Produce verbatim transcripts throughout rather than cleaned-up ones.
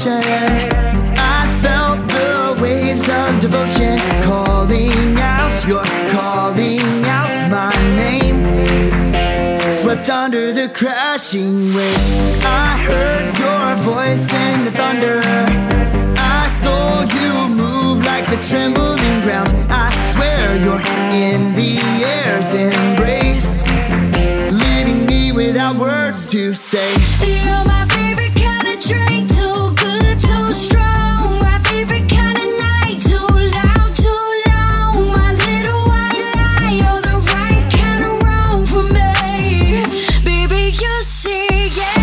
ocean. I felt the waves of devotion calling out, you're calling out my name. Swept under the crashing waves, I heard your voice in the thunder. I saw you move like the trembling ground. I swear you're in the air's embrace, leading me without words to say. You're my favorite kind of drink, too good, too strong. My favorite kind of night, too loud, too long. My little white lie, you're the right kind of wrong for me. Baby, you see, yeah.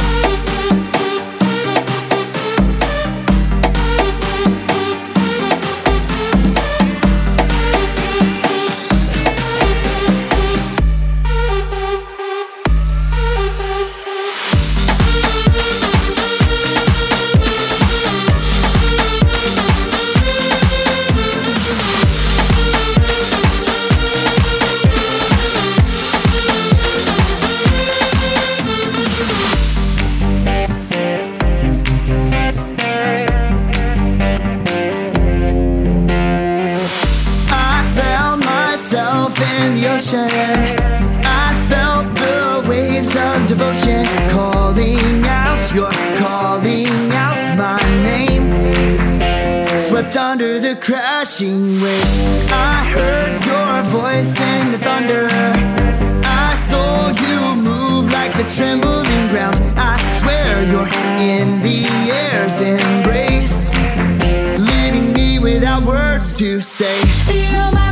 In the ocean, I felt the waves of devotion calling out, you're calling out my name. Swept under the crashing waves, I heard your voice in the thunder. I saw you move like the trembling ground. I swear you're in the air's embrace, leading me without words to say. You're my